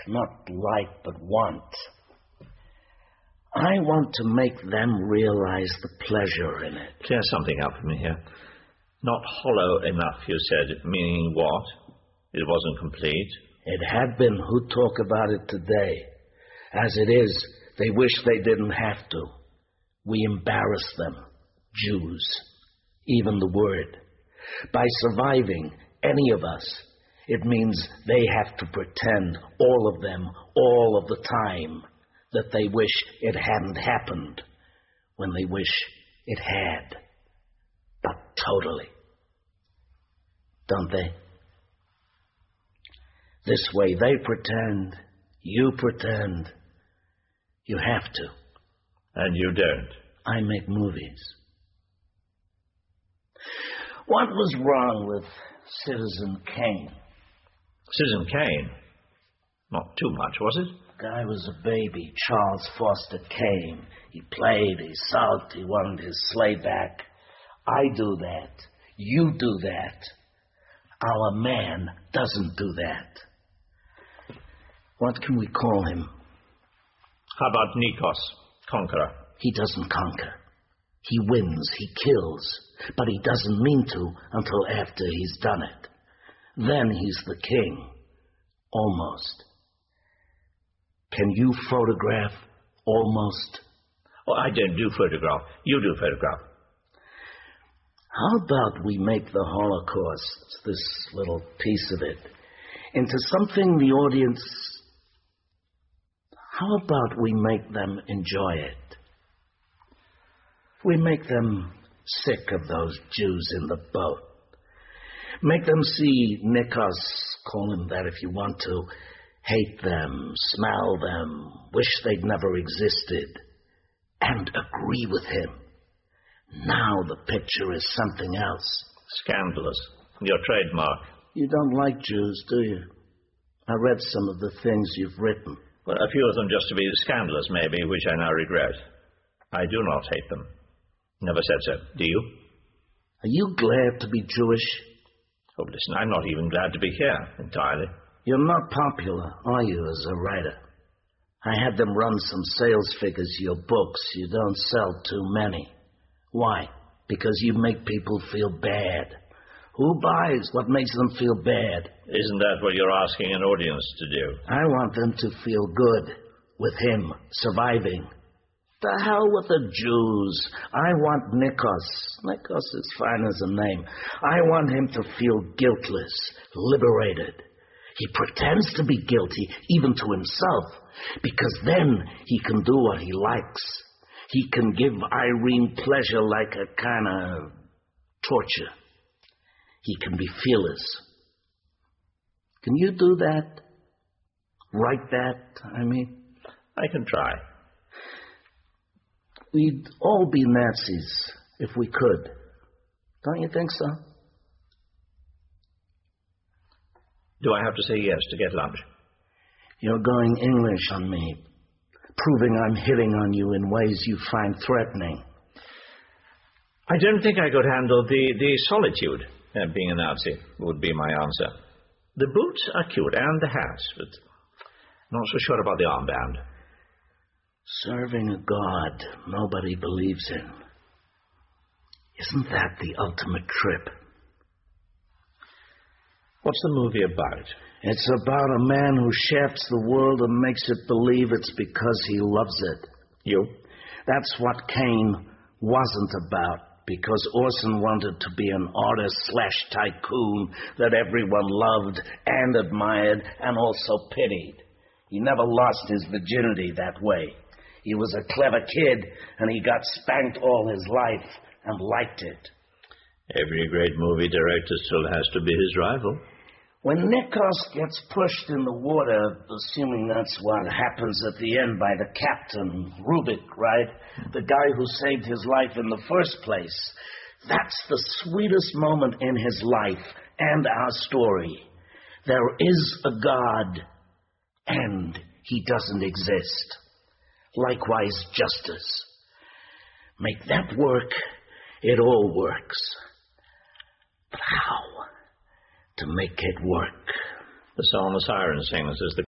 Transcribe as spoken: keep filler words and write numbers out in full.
not like but want. I want to make them realize the pleasure in it. Clear something up for me here. Not hollow enough, you said, meaning what? It wasn't complete. It had been who talk about it today. As it is, they wish they didn't have to. We embarrass them, Jews, even the word. By surviving, any of us, it means they have to pretend, all of them, all of the time, that they wish it hadn't happened, when they wish it had. But totally. Don't they? This way they pretend, you pretend. You have to. And you don't. I make movies. What was wrong with Citizen Kane? Citizen Kane? Not too much, was it? Guy was a baby, Charles Foster Kane. He played, he sulked, he wanted his sleigh back. I do that. You do that. Our man doesn't do that. What can we call him? How about Nikos, conqueror? He doesn't conquer. He wins, he kills, but he doesn't mean to until after he's done it. Then he's the king. Almost. Can you photograph almost? Oh, I don't do photograph. You do photograph. How about we make the Holocaust, this little piece of it, into something the audience... How about we make them enjoy it? We make them sick of those Jews in the boat. Make them see Nikos, call him that if you want to, hate them, smell them, wish they'd never existed, and agree with him. Now the picture is something else. Scandalous. Your trademark. You don't like Jews, do you? I read some of the things you've written. Well, a few of them just to be scandalous, maybe, which I now regret. I do not hate them. Never said so. Do you? Are you glad to be Jewish? Oh, listen, I'm not even glad to be here, entirely. You're not popular, are you, as a writer? I had them run some sales figures to your books. You don't sell too many. Why? Because you make people feel bad. Who buys? What makes them feel bad? Isn't that what you're asking an audience to do? I want them to feel good with him surviving. The hell with the Jews. I want Nikos. Nikos is fine as a name. I want him to feel guiltless, liberated. He pretends to be guilty, even to himself, because then he can do what he likes. He can give Irene pleasure like a kind of torture. He can be fearless. Can you do that? Write that, I mean? I can try. We'd all be Nazis if we could. Don't you think so? Do I have to say yes to get lunch? You're going English on me, proving I'm hitting on you in ways you find threatening. I don't think I could handle the, the solitude. Uh, being a Nazi would be my answer. The boots are cute, and the hats, but not so sure about the armband. Serving a God nobody believes in. Isn't that the ultimate trip? What's the movie about? It's about a man who shafts the world and makes it believe it's because he loves it. You? That's what Kane wasn't about. Because Orson wanted to be an artist slash tycoon that everyone loved and admired and also pitied. He never lost his virginity that way. He was a clever kid, and he got spanked all his life and liked it. Every great movie director still has to be his rival. When Nikos gets pushed in the water, assuming that's what happens at the end by the captain, Rubik, right? The guy who saved his life in the first place. That's the sweetest moment in his life and our story. There is a God, and he doesn't exist. Likewise, justice. Make that work, it all works. But how to make it work? The song the siren sings is the